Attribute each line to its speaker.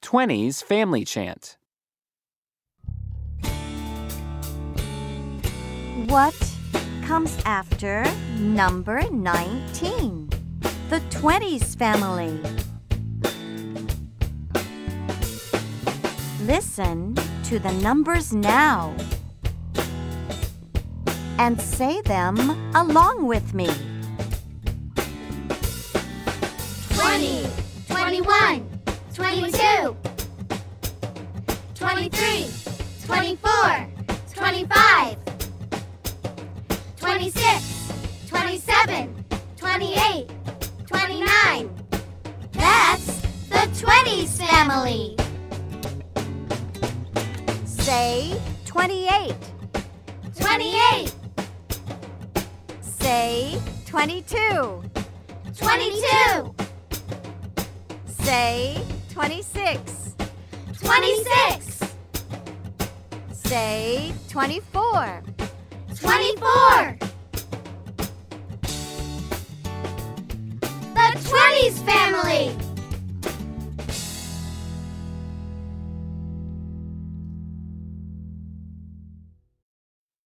Speaker 1: 20s Family Chant.
Speaker 2: What comes after number 19? The 20s family. Listen to the numbers now and say them along with me.
Speaker 3: 20, 21, 22, 23, 24, 25, 26, 27, 28, 29. That's the 20s family.
Speaker 2: Say 28.
Speaker 3: 28,
Speaker 2: Say 22.
Speaker 3: 22,
Speaker 2: Say 26.
Speaker 3: 26,
Speaker 2: Say 24.
Speaker 3: 24. The 20s family.